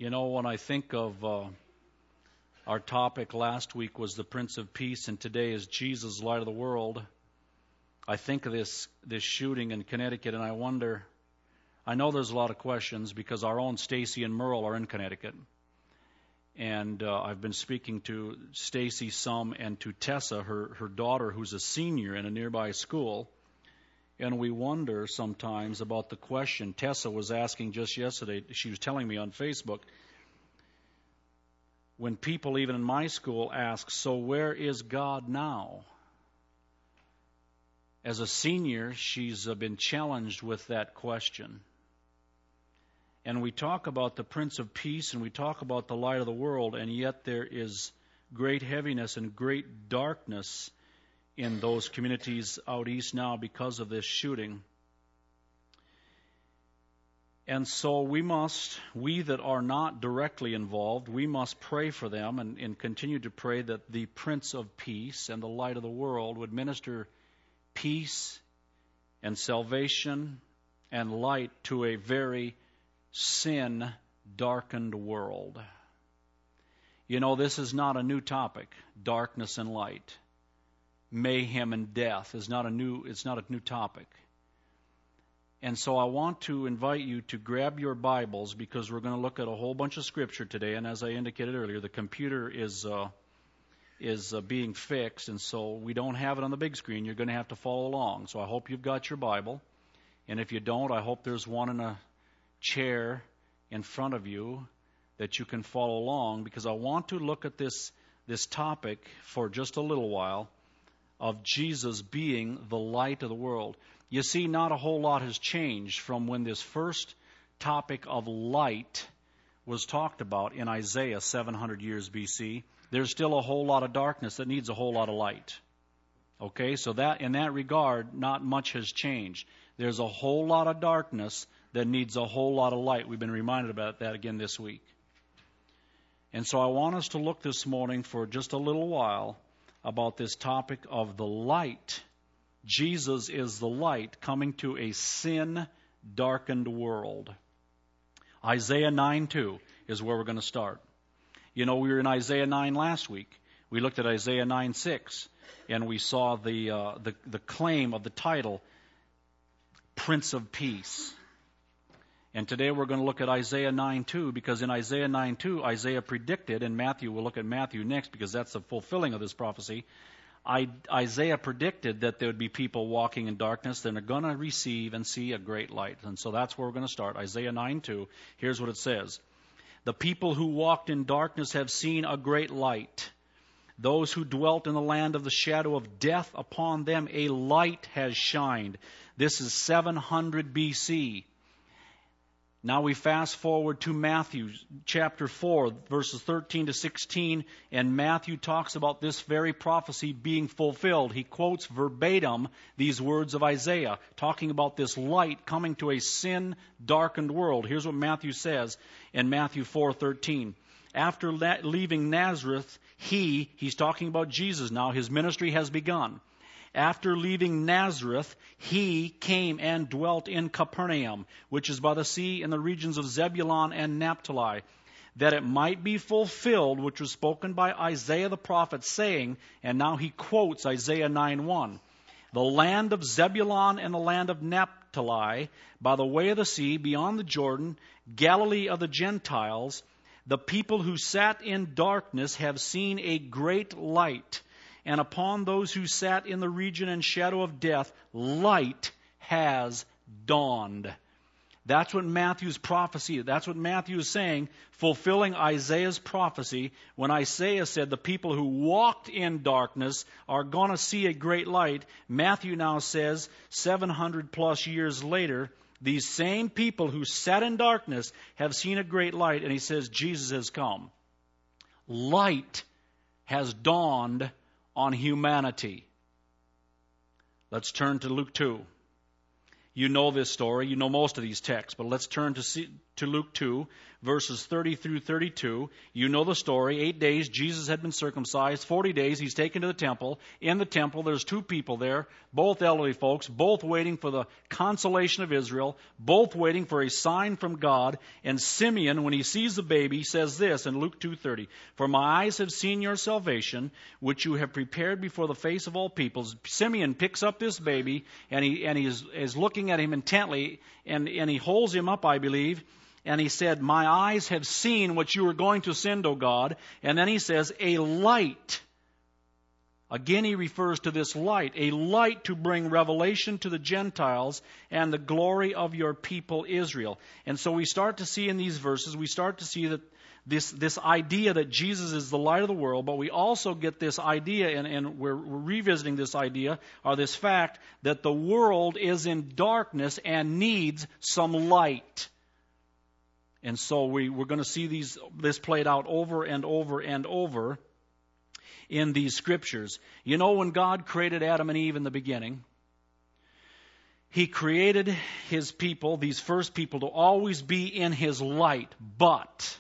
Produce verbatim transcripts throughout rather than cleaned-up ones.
You know, when I think of uh, our topic last week was the Prince of Peace, and today is Jesus, light of the world, I think of this this shooting in Connecticut, and I wonder, I know there's a lot of questions because our own Stacy and Merle are in Connecticut. And uh, I've been speaking to Stacy some and to Tessa, her, her daughter, who's a senior in a nearby school. And we wonder sometimes about the question. Tessa was asking just yesterday, she was telling me on Facebook, when people even in my school ask, so where is God now? As a senior, she's uh, been challenged with that question. And we talk about the Prince of Peace and we talk about the light of the world, and yet there is great heaviness and great darkness in those communities out east now because of this shooting. And so we must, we that are not directly involved, we must pray for them and, and continue to pray that the Prince of Peace and the light of the world would minister peace and salvation and light to a very sin-darkened world. You know, this is not a new topic, darkness and light. Mayhem and death is not a new, it's not a new topic. And so I want to invite you to grab your Bibles because we're going to look at a whole bunch of Scripture today. And as I indicated earlier, the computer is uh, is uh, being fixed, and so we don't have it on the big screen. You're going to have to follow along. So I hope you've got your Bible. And if you don't, I hope there's one in a chair in front of you that you can follow along, because I want to look at this this topic for just a little while, of Jesus being the light of the world. You see, not a whole lot has changed from when this first topic of light was talked about in Isaiah seven hundred years B C. There's still a whole lot of darkness that needs a whole lot of light. Okay, so that in that regard, not much has changed. There's a whole lot of darkness that needs a whole lot of light. We've been reminded about that again this week. And so I want us to look this morning for just a little while about this topic of the light. Jesus is the light coming to a sin-darkened world. Isaiah nine two is where we're going to start. You know, we were in Isaiah nine last week. We looked at Isaiah nine six, and we saw the, uh, the, the claim of the title, Prince of Peace. And today we're going to look at Isaiah nine two, because in Isaiah nine two, Isaiah predicted, and Matthew, we'll look at Matthew next because that's the fulfilling of this prophecy. I, Isaiah predicted that there would be people walking in darkness that are going to receive and see a great light. And so that's where we're going to start. Isaiah nine two, here's what it says. The people who walked in darkness have seen a great light. Those who dwelt in the land of the shadow of death, upon them a light has shined. This is seven hundred B C. Now we fast forward to Matthew chapter four, verses thirteen to sixteen, and Matthew talks about this very prophecy being fulfilled. He quotes verbatim these words of Isaiah, talking about this light coming to a sin-darkened world. Here's what Matthew says in Matthew four thirteen. After leaving Nazareth, he, he's talking about Jesus now, his ministry has begun. After leaving Nazareth, he came and dwelt in Capernaum, which is by the sea in the regions of Zebulun and Naphtali, that it might be fulfilled, which was spoken by Isaiah the prophet, saying, and now he quotes Isaiah nine one, the land of Zebulun and the land of Naphtali, by the way of the sea, beyond the Jordan, Galilee of the Gentiles, the people who sat in darkness have seen a great light. And upon those who sat in the region and shadow of death, light has dawned. That's what Matthew's prophecy, that's what Matthew is saying, fulfilling Isaiah's prophecy, when Isaiah said the people who walked in darkness are going to see a great light. Matthew now says, seven hundred plus years later, these same people who sat in darkness have seen a great light, and he says Jesus has come. Light has dawned on humanity. Let's turn to Luke two. You know this story. You know most of these texts, but let's turn to see, to Luke two, verses thirty through thirty-two. You know the story. Eight days, Jesus had been circumcised. Forty days, he's taken to the temple. In the temple, there's two people there, both elderly folks, both waiting for the consolation of Israel, both waiting for a sign from God. And Simeon, when he sees the baby, says this in Luke two thirty, "For my eyes have seen your salvation, which you have prepared before the face of all peoples." Simeon picks up this baby, and he and he is, is looking at him intently, and, and he holds him up, I believe. And he said, "My eyes have seen what you are going to send, O God." And then he says, "A light." Again, he refers to this light, a light to bring revelation to the Gentiles and the glory of your people Israel. And so we start to see in these verses, we start to see that this this idea that Jesus is the light of the world, but we also get this idea, and, and we're, we're revisiting this idea, or this fact, that the world is in darkness and needs some light. And so we, we're going to see these this played out over and over and over in these scriptures. You know, when God created Adam and Eve in the beginning, He created His people, these first people, to always be in His light. But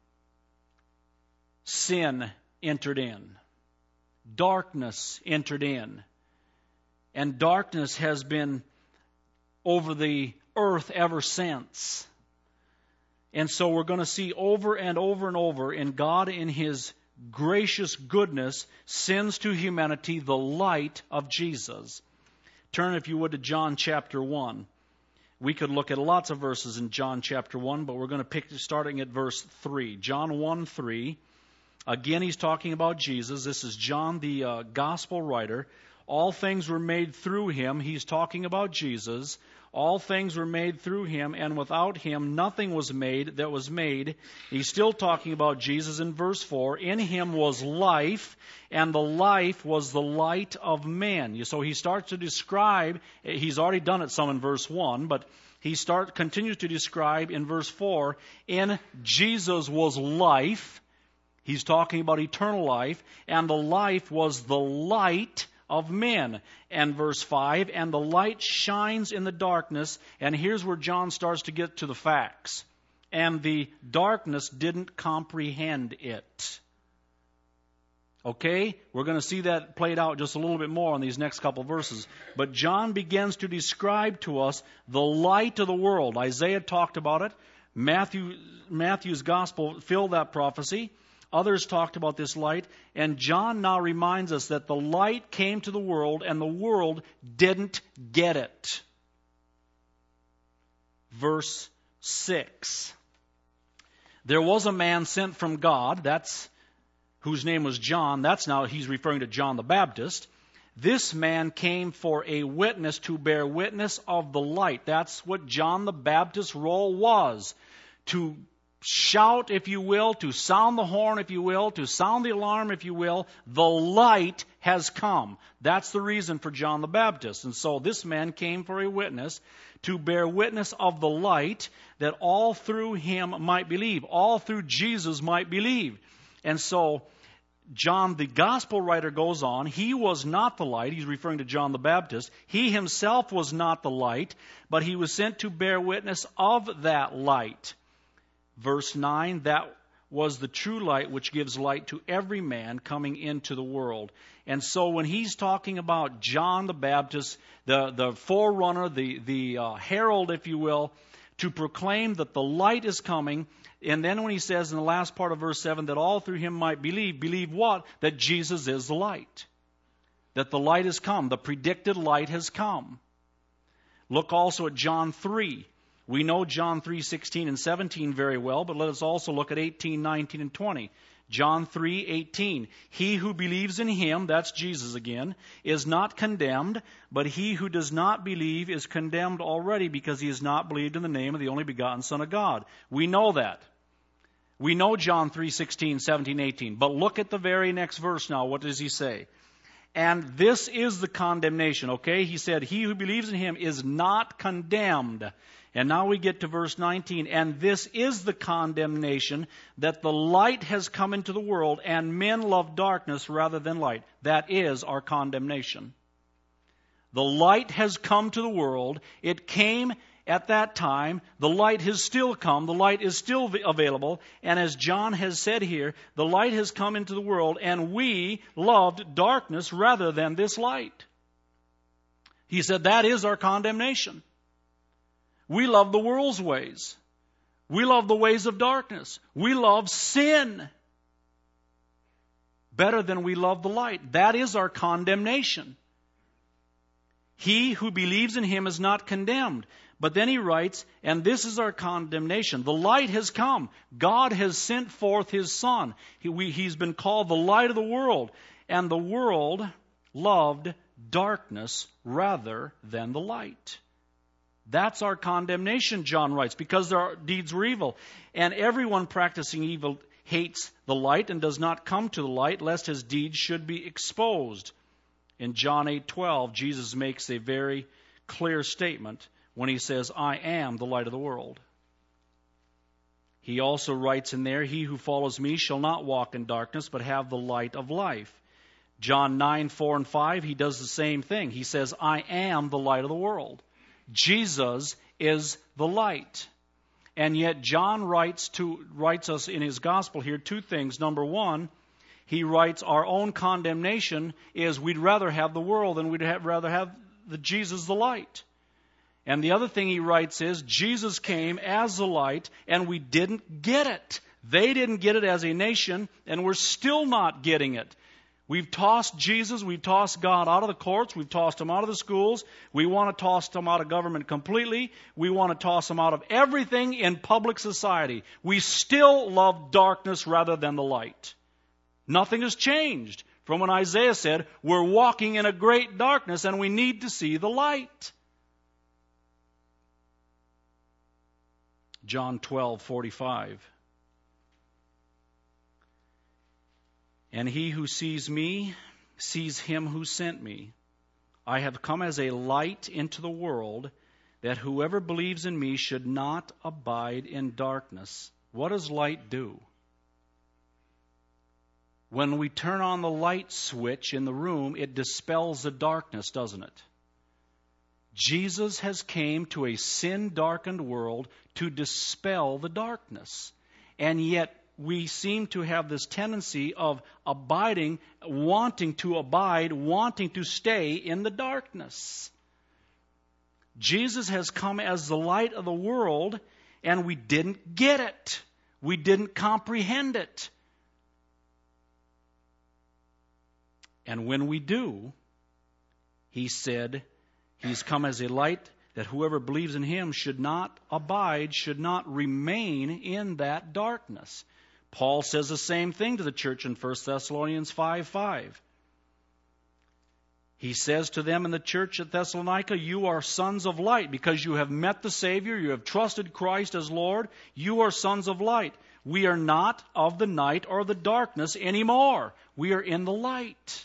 sin entered in. Darkness entered in. And darkness has been over the earth ever since. And so we're going to see over and over and over in God, in His gracious goodness, sends to humanity the light of Jesus. Turn, if you would, to John chapter one. We could look at lots of verses in John chapter one, but we're going to pick starting at verse three. John one three. Again, he's talking about Jesus. This is John, the uh, gospel writer. All things were made through Him. He's talking about Jesus. All things were made through Him, and without Him nothing was made that was made. He's still talking about Jesus in verse four. In Him was life, and the life was the light of men. So he starts to describe, he's already done it some in verse one, but he start continues to describe in verse four, in Jesus was life. He's talking about eternal life, and the life was the light of men. And verse five, and the light shines in the darkness. And here's where John starts to get to the facts. And the darkness didn't comprehend it. Okay? We're going to see that played out just a little bit more in these next couple verses. But John begins to describe to us the light of the world. Isaiah talked about it. Matthew, Matthew's gospel filled that prophecy. Others talked about this light, and John now reminds us that the light came to the world, and the world didn't get it. Verse six. There was a man sent from God, that's whose name was John. That's now, he's referring to John the Baptist. This man came for a witness to bear witness of the light. That's what John the Baptist's role was. To shout, if you will, to sound the horn, if you will, to sound the alarm, if you will. The light has come. That's the reason for John the Baptist. And so this man came for a witness to bear witness of the light, that all through him might believe. All through Jesus might believe. And so John, the gospel writer, goes on. He was not the light. He's referring to John the Baptist. He himself was not the light, but he was sent to bear witness of that light. Verse nine, that was the true light which gives light to every man coming into the world. And so when he's talking about John the Baptist, the, the forerunner, the, the uh, herald, if you will, to proclaim that the light is coming, and then when he says in the last part of verse seven that all through him might believe, believe what? That Jesus is the light. That the light has come. The predicted light has come. Look also at John three. We know John three sixteen and seventeen very well, but let us also look at eighteen, nineteen, and twenty. John three eighteen. He who believes in Him, that's Jesus again, is not condemned, but he who does not believe is condemned already, because he has not believed in the name of the only begotten Son of God. We know that. We know John three sixteen, seventeen, eighteen. But look at the very next verse now. What does he say? And this is the condemnation, okay? He said, he who believes in Him is not condemned. And now we get to verse nineteen. And this is the condemnation, that the light has come into the world, and men love darkness rather than light. That is our condemnation. The light has come to the world. It came at that time, the light has still come, the light is still available, and as John has said here, the light has come into the world, and we loved darkness rather than this light. He said that is our condemnation. We love the world's ways. We love the ways of darkness. We love sin better than we love the light. That is our condemnation. He who believes in him is not condemned. But then he writes, and this is our condemnation. The light has come. God has sent forth his Son. He, we, he's been called the light of the world. And the world loved darkness rather than the light. That's our condemnation, John writes, because their deeds were evil. And everyone practicing evil hates the light and does not come to the light, lest his deeds should be exposed. In John eight twelve, Jesus makes a very clear statement when he says, I am the light of the world. He also writes in there, he who follows me shall not walk in darkness, but have the light of life. John nine, four and five, he does the same thing. He says, I am the light of the world. Jesus is the light. And yet John writes to writes us in his gospel here two things. Number one, he writes our own condemnation is we'd rather have the world than we'd have, rather have the Jesus the light. And the other thing he writes is Jesus came as the light and we didn't get it. They didn't get it as a nation and we're still not getting it. We've tossed Jesus, we've tossed God out of the courts, we've tossed him out of the schools, we want to toss him out of government completely, we want to toss him out of everything in public society. We still love darkness rather than the light. Nothing has changed from when Isaiah said, we're walking in a great darkness and we need to see the light. John twelve forty-five. And he who sees me sees him who sent me. I have come as a light into the world, that whoever believes in me should not abide in darkness. What does light do? When we turn on the light switch in the room, it dispels the darkness, doesn't it? Jesus has came to a sin-darkened world to dispel the darkness. And yet, we seem to have this tendency of abiding, wanting to abide, wanting to stay in the darkness. Jesus has come as the light of the world, and we didn't get it. We didn't comprehend it. And when we do, he said, he's come as a light that whoever believes in him should not abide, should not remain in that darkness. Paul says the same thing to the church in First Thessalonians five five. He says to them in the church at Thessalonica, you are sons of light because you have met the Savior, you have trusted Christ as Lord, you are sons of light. We are not of the night or the darkness anymore. We are in the light.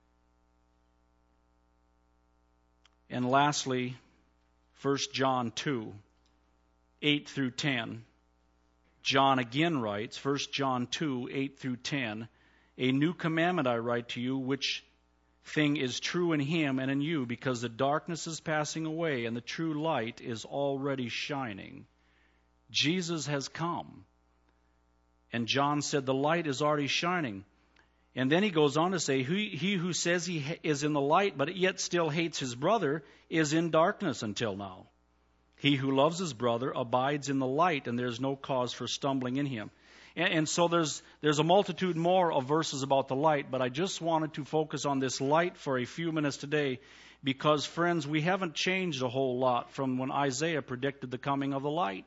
And lastly, First John two, eight through ten. John again writes, First John two, eight through ten, a new commandment I write to you, which thing is true in him and in you, because the darkness is passing away and the true light is already shining. Jesus has come. And John said the light is already shining. And then he goes on to say, he, he who says he is in the light but yet still hates his brother is in darkness until now. He who loves his brother abides in the light, and there's no cause for stumbling in him. And, and so there's there's a multitude more of verses about the light, but I just wanted to focus on this light for a few minutes today because, friends, we haven't changed a whole lot from when Isaiah predicted the coming of the light.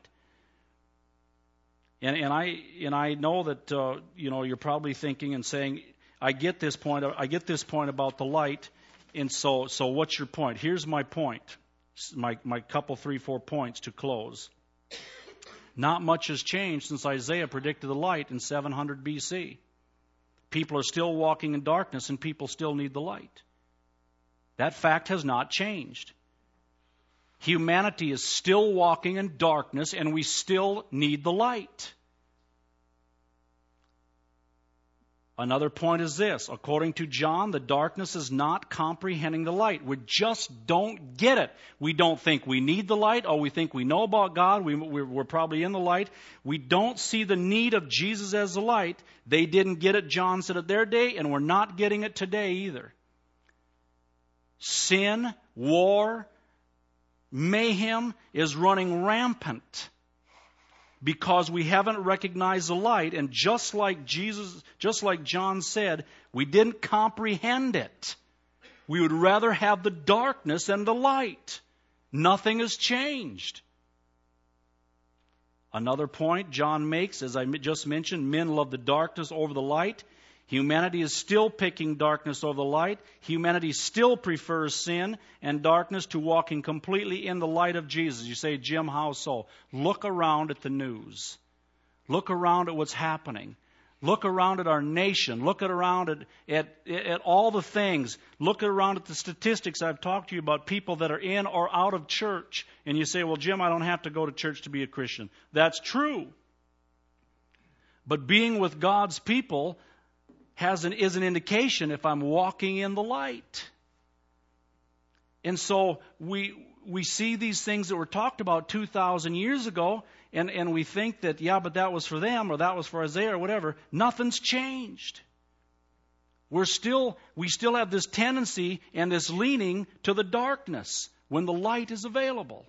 And, and I and I know that uh, you know you're probably thinking and saying, I get this point. I get this point about the light, and so so what's your point? Here's my point. My, my couple, three, four points to close. Not much has changed since Isaiah predicted the light in seven hundred B C. People are still walking in darkness and people still need the light. That fact has not changed. Humanity is still walking in darkness and we still need the light. Another point is this. According to John, the darkness is not comprehending the light. We just don't get it. We don't think we need the light, or we think we know about God. We, we're, we're probably in the light. We don't see the need of Jesus as the light. They didn't get it, John said, at their day, and we're not getting it today either. Sin, war, mayhem is running rampant because we haven't recognized the light. And just like Jesus, just like John said, we didn't comprehend it. We would rather have the darkness than the light. Nothing has changed. Another point John makes, as I just mentioned, men love the darkness over the light. Humanity is still picking darkness over the light. Humanity still prefers sin and darkness to walking completely in the light of Jesus. You say, Jim, how so? Look around at the news. Look around at what's happening. Look around at our nation. Look at around at, at, at all the things. Look around at the statistics I've talked to you about, people that are in or out of church. And you say, well, Jim, I don't have to go to church to be a Christian. That's true. But being with God's people has an, is an indication if I'm walking in the light. And so we we see these things that were talked about two thousand years ago, and, and we think that, yeah, but that was for them, or that was for Isaiah, or whatever. Nothing's changed. We're still, we still have this tendency and this leaning to the darkness when the light is available.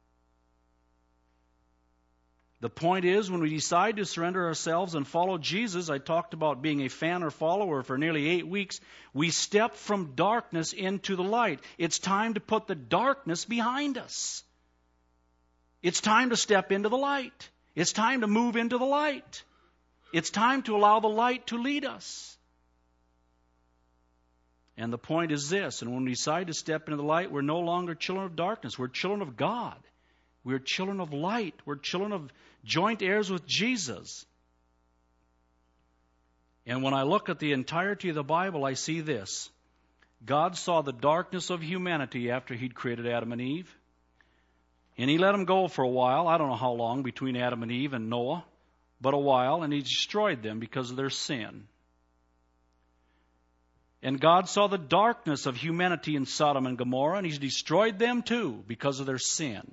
The point is, when we decide to surrender ourselves and follow Jesus, I talked about being a fan or follower for nearly eight weeks, we step from darkness into the light. It's time to put the darkness behind us. It's time to step into the light. It's time to move into the light. It's time to allow the light to lead us. And the point is this, and when we decide to step into the light, we're no longer children of darkness. We're children of God. We're children of light. We're children of joint heirs with Jesus. And when I look at the entirety of the Bible, I see this. God saw the darkness of humanity after He'd created Adam and Eve. And He let them go for a while. I don't know how long between Adam and Eve and Noah, but a while. And He destroyed them because of their sin. And God saw the darkness of humanity in Sodom and Gomorrah, and He's destroyed them too because of their sin.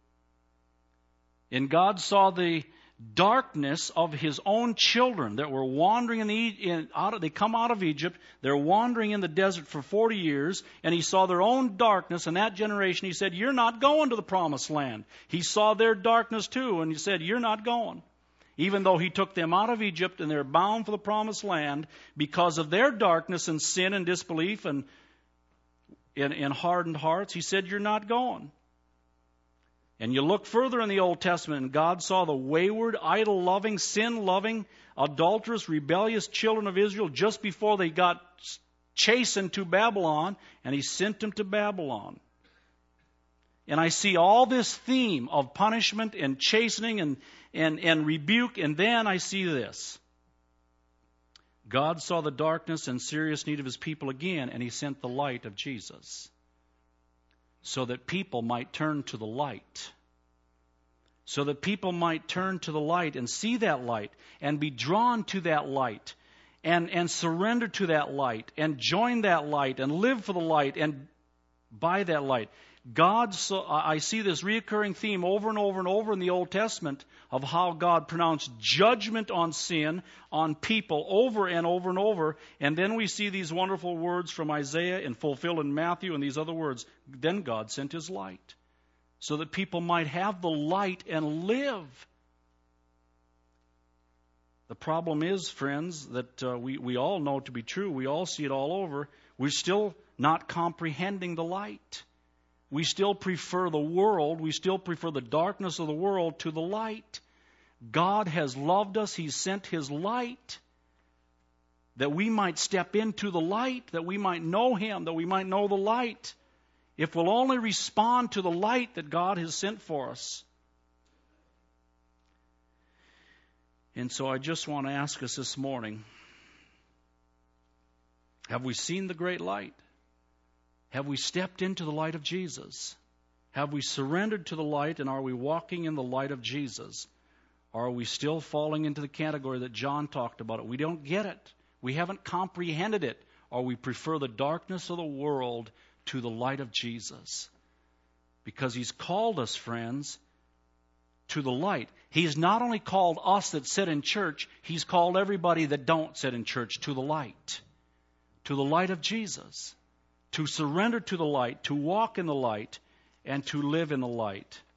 And God saw the darkness of His own children that were wandering in the in, out of, they come out of Egypt. They're wandering in the desert for forty years, and He saw their own darkness in that generation. He said, "You're not going to the promised land." He saw their darkness too, and He said, "You're not going." Even though He took them out of Egypt and they're bound for the promised land, because of their darkness and sin and disbelief and in, in hardened hearts, He said, "You're not going." And you look further in the Old Testament, and God saw the wayward, idol-loving, sin-loving, adulterous, rebellious children of Israel just before they got chastened to Babylon, and He sent them to Babylon. And I see all this theme of punishment and chastening and, and, and rebuke, and then I see this. God saw the darkness and serious need of His people again, and He sent the light of Jesus, so that people might turn to the light. So that people might turn to the light and see that light and be drawn to that light and, and surrender to that light and join that light and live for the light and by that light. God, so, I see this reoccurring theme over and over and over in the Old Testament of how God pronounced judgment on sin, on people over and over and over. And then we see these wonderful words from Isaiah and fulfilled in Matthew and these other words. Then God sent His light so that people might have the light and live. The problem is, friends, that uh, we, we all know to be true. We all see it all over. We're still not comprehending the light. We still prefer the world. We still prefer the darkness of the world to the light. God has loved us. He sent His light that we might step into the light, that we might know Him, that we might know the light. If we'll only respond to the light that God has sent for us. And so I just want to ask us this morning, have we seen the great light? Have we stepped into the light of Jesus? Have we surrendered to the light, and are we walking in the light of Jesus? Or are we still falling into the category that John talked about? It? We don't get it. We haven't comprehended it, or we prefer the darkness of the world to the light of Jesus. Because He's called us, friends, to the light. He's not only called us that sit in church, He's called everybody that don't sit in church to the light. To the light of Jesus. To surrender to the light, to walk in the light, and to live in the light.